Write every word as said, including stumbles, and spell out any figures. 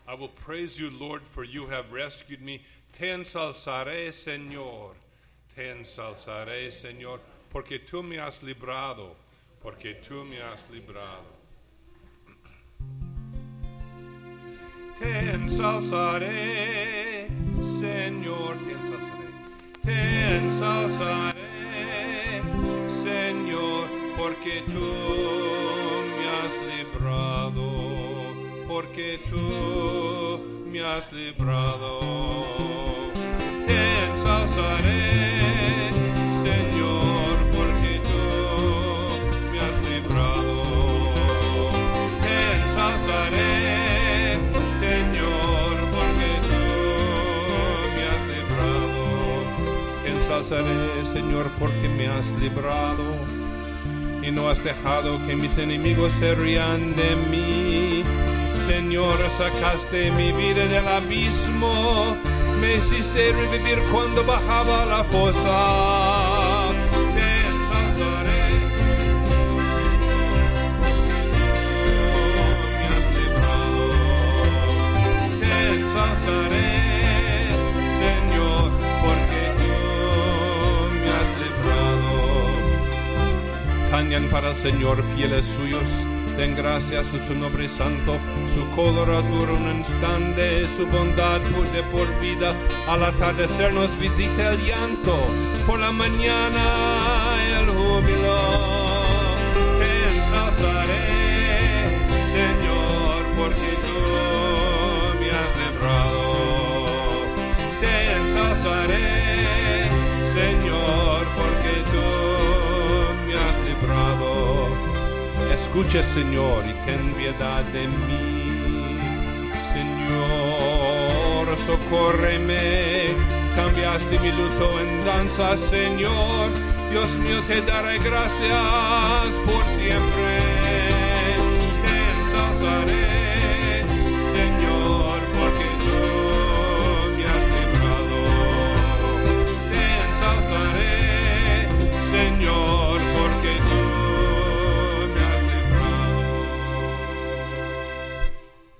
I will praise you, Lord, for you have rescued me. Te ensalzaré, Señor. Te ensalzaré, Señor, porque tú me has librado, porque tú me has librado. Te ensalzaré, Señor, te ensalzaré. Te ensalzaré, Señor, porque tú me has librado, porque tú me has librado. Te ensalzaré, Señor, porque tú me has librado. Te ensalzaré, Señor, porque tú me has librado. Te ensalzaré, Señor, porque me has librado y no has dejado que mis enemigos se rían de mí. Señor, sacaste mi vida del abismo, me hiciste revivir cuando bajaba a la fosa. Te ensalzaré, me has librado. Te ensalzaré, Señor, porque tú me has librado. Cantan para el Señor fieles suyos, den gracias a su nombre santo. Su cólera dura un instante, su bondad de por vida. Al atardecer nos visita el llanto, por la mañana el júbilo. Te ensalzaré, Señor, porque tú me has librado. Te ensalzaré, Señor, porque tú me has librado. Escucha, Señor, y ten piedad de mí. Señor, socórreme. Cambiaste mi luto en danza, Señor. Dios mío, te daré gracias por siempre. Te ensalzaré.